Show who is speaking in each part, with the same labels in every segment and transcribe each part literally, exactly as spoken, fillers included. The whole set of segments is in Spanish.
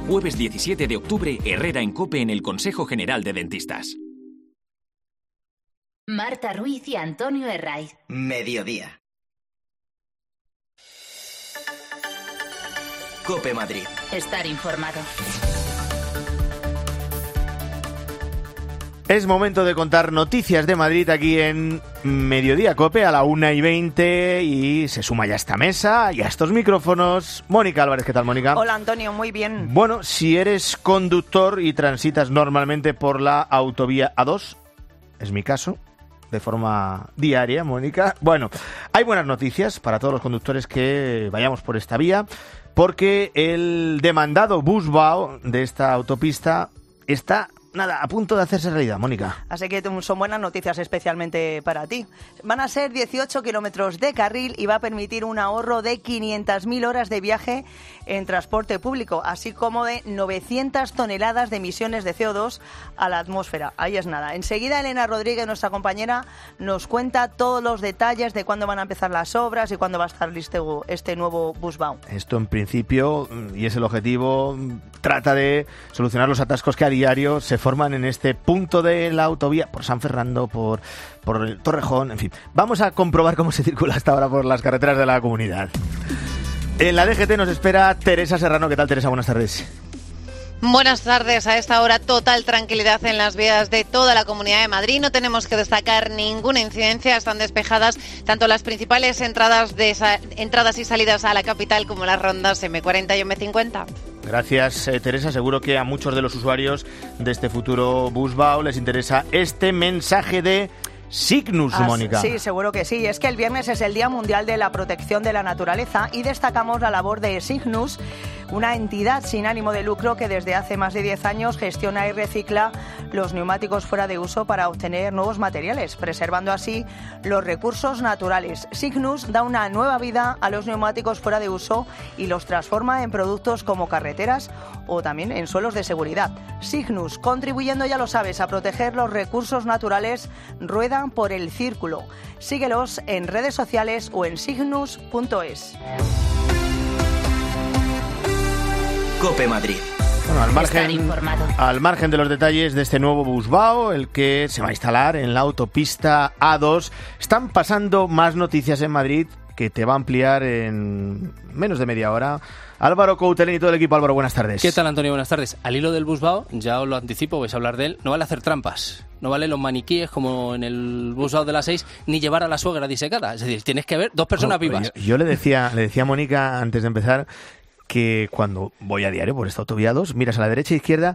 Speaker 1: Jueves diecisiete de octubre, Herrera en COPE en el Consejo General de Dentistas.
Speaker 2: Marta Ruiz y Antonio Herraiz.
Speaker 3: Mediodía. COPE Madrid.
Speaker 2: Estar informado.
Speaker 4: Es momento de contar noticias de Madrid aquí en Mediodía COPE a la una y veinte y se suma ya a esta mesa y a estos micrófonos Mónica Álvarez. ¿Qué tal, Mónica?
Speaker 5: Hola, Antonio, muy bien.
Speaker 4: Bueno, si eres conductor y transitas normalmente por la autovía A dos, es mi caso, de forma diaria, Mónica. Bueno, hay buenas noticias para todos los conductores que vayamos por esta vía, porque el demandado busvao de esta autopista está... Nada, a punto de hacerse realidad, Mónica.
Speaker 5: Así que son buenas noticias especialmente para ti. Van a ser dieciocho kilómetros de carril y va a permitir un ahorro de quinientas mil horas de viaje en transporte público, así como de novecientas toneladas de emisiones de C O dos a la atmósfera. Ahí es nada. Enseguida Elena Rodríguez, nuestra compañera, nos cuenta todos los detalles de cuándo van a empezar las obras y cuándo va a estar listo este nuevo busvao.
Speaker 4: Esto en principio, y es el objetivo, trata de solucionar los atascos que a diario se forman en este punto de la autovía, por San Fernando, por, por el Torrejón, en fin. Vamos a comprobar cómo se circula hasta ahora por las carreteras de la comunidad. En la D G T nos espera Teresa Serrano. ¿Qué tal, Teresa? Buenas tardes.
Speaker 6: Buenas tardes. A esta hora, total tranquilidad en las vías de toda la Comunidad de Madrid. No tenemos que destacar ninguna incidencia. Están despejadas tanto las principales entradas, de sa- entradas y salidas a la capital como las rondas eme cuarenta y eme cincuenta.
Speaker 4: Gracias, eh, Teresa. Seguro que a muchos de los usuarios de este futuro busvao les interesa este mensaje de Cygnus,
Speaker 5: As,
Speaker 4: Mónica.
Speaker 5: Sí, seguro que sí. Es que el viernes es el Día Mundial de la Protección de la Naturaleza y destacamos la labor de Cygnus, una entidad sin ánimo de lucro que desde hace más de diez años gestiona y recicla los neumáticos fuera de uso para obtener nuevos materiales, preservando así los recursos naturales. Cygnus da una nueva vida a los neumáticos fuera de uso y los transforma en productos como carreteras o también en suelos de seguridad. Cygnus, contribuyendo, ya lo sabes, a proteger los recursos naturales, rueda por el círculo. Síguelos en redes sociales o en cygnus punto es.
Speaker 3: COPE Madrid.
Speaker 4: Bueno, al margen, al margen de los detalles de este nuevo busvao, el que se va a instalar en la autopista A dos, están pasando más noticias en Madrid que te va a ampliar en menos de media hora Álvaro Coutelén y todo el equipo. Álvaro, buenas tardes.
Speaker 7: ¿Qué tal, Antonio? Buenas tardes. Al hilo del busvao, ya os lo anticipo, vais a hablar de él, no vale hacer trampas. No vale los maniquíes como en el busvao de las seis, ni llevar a la suegra disecada. Es decir, tienes que ver dos personas
Speaker 4: oh,
Speaker 7: vivas.
Speaker 4: Yo, yo le decía le decía a Mónica antes de empezar que cuando voy a diario por esta autovía dos, miras a la derecha e izquierda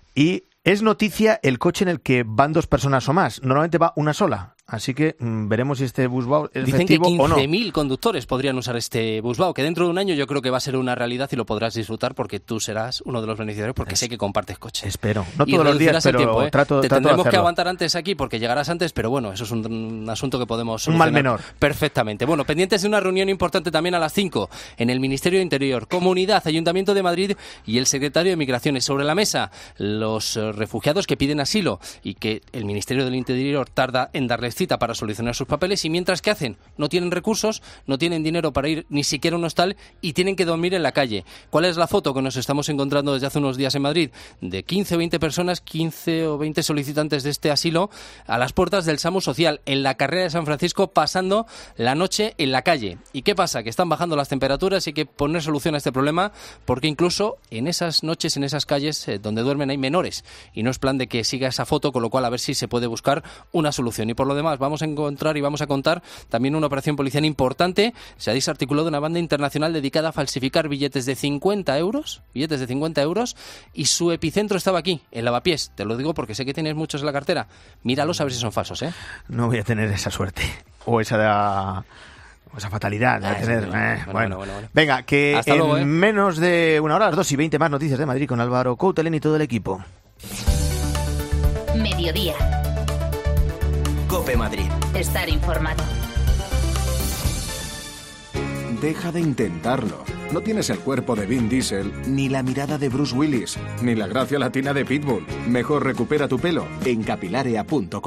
Speaker 4: y es noticia el coche en el que van dos personas o más. Normalmente va una sola. Así que mmm, veremos si este busvao es
Speaker 7: Dicen
Speaker 4: efectivo
Speaker 7: que
Speaker 4: o no.
Speaker 7: quince mil conductores podrían usar este busvao, que dentro de un año yo creo que va a ser una realidad y lo podrás disfrutar porque tú serás uno de los beneficiarios porque es, sé que compartes coche.
Speaker 4: Espero. No
Speaker 7: y
Speaker 4: todos los días, pero
Speaker 7: tiempo, ¿eh?
Speaker 4: trato,
Speaker 7: Te
Speaker 4: trato de
Speaker 7: tendremos
Speaker 4: hacerlo.
Speaker 7: que aguantar antes aquí porque llegarás antes, pero bueno, eso es un, un asunto que podemos solucionar.
Speaker 4: Un mal menor.
Speaker 7: Perfectamente. Bueno, pendientes de una reunión importante también a las cinco en el Ministerio de Interior, Comunidad, Ayuntamiento de Madrid y el Secretario de Migraciones. Sobre la mesa, los eh, refugiados que piden asilo y que el Ministerio del Interior tarda en darles cita para solucionar sus papeles y mientras que hacen, no tienen recursos, no tienen dinero para ir ni siquiera a un hostal y tienen que dormir en la calle. ¿Cuál es la foto que nos estamos encontrando desde hace unos días en Madrid? De quince o veinte personas, quince o veinte solicitantes de este asilo a las puertas del SAMU Social en la carrera de San Francisco pasando la noche en la calle. ¿Y qué pasa? Que están bajando las temperaturas y hay que poner solución a este problema porque incluso en esas noches, en esas calles eh, donde duermen hay menores y no es plan de que siga esa foto, con lo cual a ver si se puede buscar una solución. Y por lo demás vamos a encontrar y vamos a contar también una operación policial importante. Se ha desarticulado una banda internacional dedicada a falsificar billetes de cincuenta euros, billetes de cincuenta euros, y su epicentro estaba aquí, en Lavapiés. Te lo digo porque sé que tienes muchos en la cartera. Míralos a ver si son falsos, ¿eh?
Speaker 4: No voy a tener esa suerte. O esa... O esa fatalidad de
Speaker 7: Ah,
Speaker 4: tener...
Speaker 7: sí,
Speaker 4: eh,
Speaker 7: bueno,
Speaker 4: bueno.
Speaker 7: bueno, bueno, bueno.
Speaker 4: Venga, que
Speaker 7: Hasta
Speaker 4: en
Speaker 7: luego, ¿eh?
Speaker 4: menos de una hora, las dos y veinte más noticias de Madrid con Álvaro Coutelén y todo el equipo.
Speaker 2: Mediodía.
Speaker 3: COPE Madrid.
Speaker 2: Estar informado.
Speaker 8: Deja de intentarlo. No tienes el cuerpo de Vin Diesel, ni la mirada de Bruce Willis, ni la gracia latina de Pitbull. Mejor recupera tu pelo en capilaria punto com.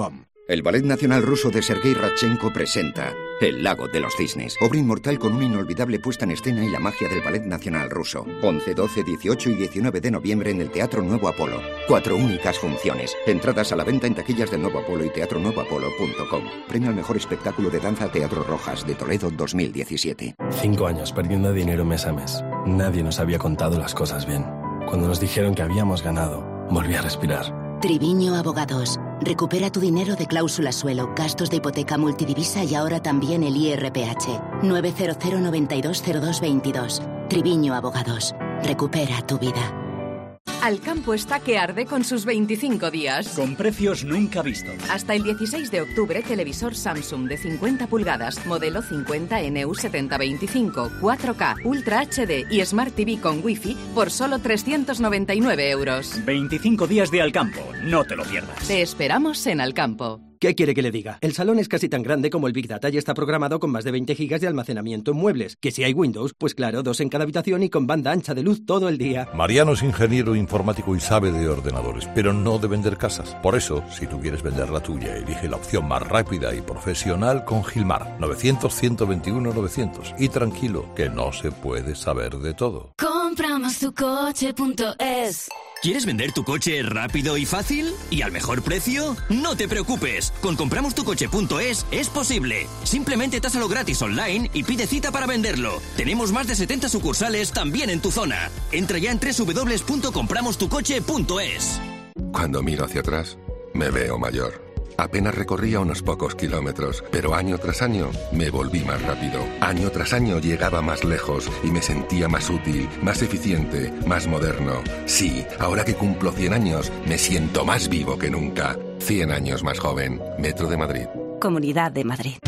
Speaker 9: El Ballet Nacional Ruso de Sergei Radchenko presenta El Lago de los Cisnes, obra inmortal con una inolvidable puesta en escena y la magia del Ballet Nacional Ruso. once, doce, dieciocho y diecinueve de noviembre en el Teatro Nuevo Apolo. Cuatro únicas funciones. Entradas a la venta en taquillas del Nuevo Apolo y teatro nuevo apolo punto com. Premio al mejor espectáculo de danza Teatro Rojas de Toledo dos mil diecisiete.
Speaker 10: Cinco años perdiendo dinero mes a mes. Nadie nos había contado las cosas bien. Cuando nos dijeron que habíamos ganado, volví a respirar.
Speaker 11: Triviño Abogados. Recupera tu dinero de cláusula suelo, gastos de hipoteca multidivisa y ahora también el I R P H. nueve cero cero, noventa y dos, cero dos, veintidós. Triviño Abogados. Recupera tu vida.
Speaker 12: Alcampo está que arde con sus veinticinco días.
Speaker 13: Con precios nunca vistos.
Speaker 12: Hasta el dieciséis de octubre, televisor Samsung de cincuenta pulgadas, modelo cincuenta N U setenta veinticinco, cuatro K, Ultra H D y Smart T V con Wi-Fi por solo trescientos noventa y nueve euros.
Speaker 13: veinticinco días de Alcampo, no te lo pierdas.
Speaker 12: Te esperamos en Alcampo.
Speaker 14: ¿Qué quiere que le diga? El salón es casi tan grande como el Big Data y está programado con más de veinte gigas de almacenamiento en muebles. Que si hay Windows, pues claro, dos en cada habitación y con banda ancha de luz todo el día.
Speaker 15: Mariano es ingeniero informático y sabe de ordenadores, pero no de vender casas. Por eso, si tú quieres vender la tuya, elige la opción más rápida y profesional con Gilmar. novecientos, ciento veintiuno, novecientos. Y tranquilo, que no se puede saber de todo.
Speaker 16: Compramos tu coche punto es.
Speaker 17: ¿Quieres vender tu coche rápido y fácil? ¿Y al mejor precio? ¡No te preocupes! Con compramos tu coche punto es es posible. Simplemente tásalo gratis online y pide cita para venderlo. Tenemos más de setenta sucursales también en tu zona. Entra ya en doble u doble u doble u punto compramos tu coche punto es.
Speaker 18: Cuando miro hacia atrás, me veo mayor. Apenas recorría unos pocos kilómetros, pero año tras año me volví más rápido. Año tras año llegaba más lejos y me sentía más útil, más eficiente, más moderno. Sí, ahora que cumplo cien años, me siento más vivo que nunca. cien años más joven. Metro de Madrid.
Speaker 19: Comunidad de Madrid.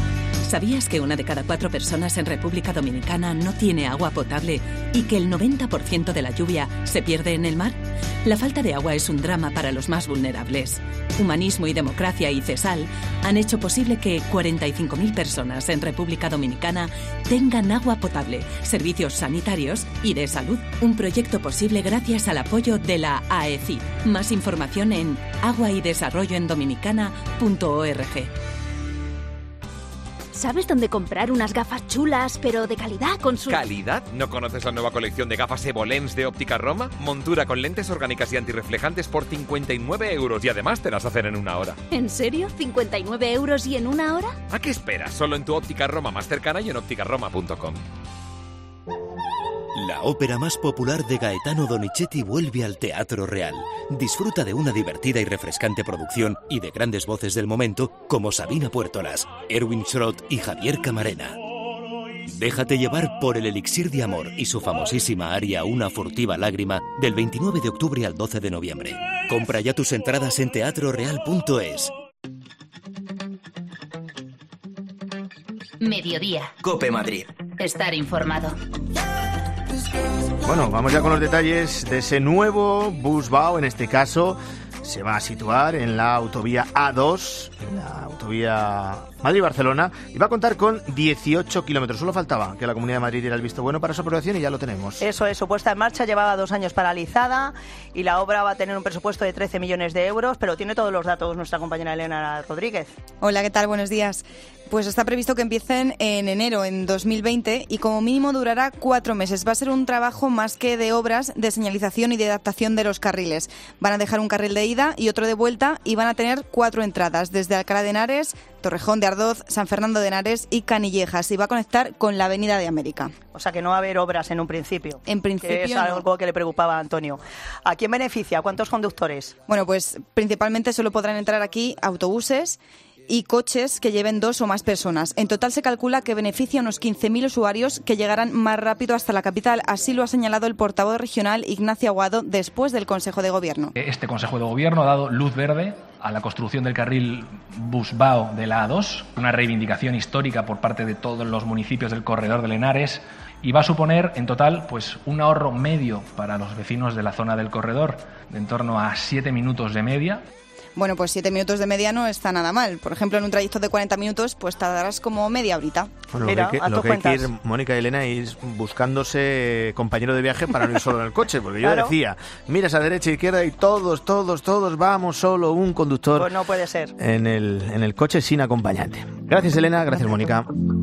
Speaker 12: ¿Sabías que una de cada cuatro personas en República Dominicana no tiene agua potable y que el noventa por ciento de la lluvia se pierde en el mar? La falta de agua es un drama para los más vulnerables. Humanismo y Democracia y CESAL han hecho posible que cuarenta y cinco mil personas en República Dominicana tengan agua potable, servicios sanitarios y de salud. Un proyecto posible gracias al apoyo de la A E C I. Más información en agua y desarrollo en dominicana punto org.
Speaker 20: ¿Sabes dónde comprar unas gafas chulas, pero de calidad con su...
Speaker 21: ¿Calidad? ¿No conoces la nueva colección de gafas Evolens de Óptica Roma? Montura con lentes orgánicas y antirreflejantes por cincuenta y nueve euros y además te las hacen en una hora.
Speaker 20: ¿En serio? ¿cincuenta y nueve euros y en una hora?
Speaker 21: ¿A qué esperas? Solo en tu Óptica Roma más cercana y en óptica roma punto com.
Speaker 22: La ópera más popular de Gaetano Donizetti vuelve al Teatro Real. Disfruta de una divertida y refrescante producción y de grandes voces del momento como Sabina Puertolas, Erwin Schrott y Javier Camarena. Déjate llevar por el elixir de amor y su famosísima aria Una furtiva lágrima del veintinueve de octubre al doce de noviembre. Compra ya tus entradas en teatro real punto es.
Speaker 2: Mediodía.
Speaker 3: Cope Madrid.
Speaker 2: Estar informado.
Speaker 4: Bueno, vamos ya con los detalles de ese nuevo Busbao. En este caso se va a situar en la autovía A dos, en la autovía Madrid-Barcelona, y va a contar con dieciocho kilómetros. Solo faltaba que la Comunidad de Madrid diera el visto bueno para su aprobación y ya lo tenemos.
Speaker 5: Eso es, su puesta en marcha llevaba dos años paralizada y la obra va a tener un presupuesto de trece millones de euros, pero tiene todos los datos nuestra compañera Elena Rodríguez.
Speaker 23: Hola, ¿qué tal? Buenos días. Pues está previsto que empiecen en enero, en dos mil veinte, y como mínimo durará cuatro meses. Va a ser un trabajo más que de obras, de señalización y de adaptación de los carriles. Van a dejar un carril de ida y otro de vuelta y van a tener cuatro entradas, desde Alcalá de Henares, Torrejón de Ardoz, San Fernando de Henares y Canillejas, y va a conectar con la Avenida de América.
Speaker 5: O sea que no va a haber obras en un principio.
Speaker 23: En principio
Speaker 5: que es algo
Speaker 23: no.
Speaker 5: que le preocupaba a Antonio. ¿A quién beneficia? ¿Cuántos conductores?
Speaker 23: Bueno, pues principalmente solo podrán entrar aquí autobuses y coches que lleven dos o más personas. En total se calcula que beneficia a unos quince mil usuarios que llegarán más rápido hasta la capital. Así lo ha señalado el portavoz regional Ignacio Aguado después del Consejo de Gobierno.
Speaker 24: Este Consejo de Gobierno ha dado luz verde a la construcción del carril Busbao de la A dos, una reivindicación histórica por parte de todos los municipios del corredor de Henares, y va a suponer en total pues un ahorro medio para los vecinos de la zona del corredor de en torno a siete minutos de media.
Speaker 23: Bueno, pues siete minutos de media no está nada mal. Por ejemplo, en un trayecto de cuarenta minutos, pues tardarás como media horita.
Speaker 4: Bueno,
Speaker 23: Mira,
Speaker 4: lo que,
Speaker 23: a
Speaker 4: lo
Speaker 23: tus
Speaker 4: que hay que ir,
Speaker 23: cuentas.
Speaker 4: Mónica y Elena, es buscándose compañero de viaje para no ir solo en el coche, porque yo
Speaker 5: Claro.
Speaker 4: decía, miras a derecha e izquierda y todos, todos, todos vamos, solo un conductor
Speaker 5: Pues no puede ser.
Speaker 4: en el, en el coche sin acompañante. Gracias, Elena, gracias, Mónica.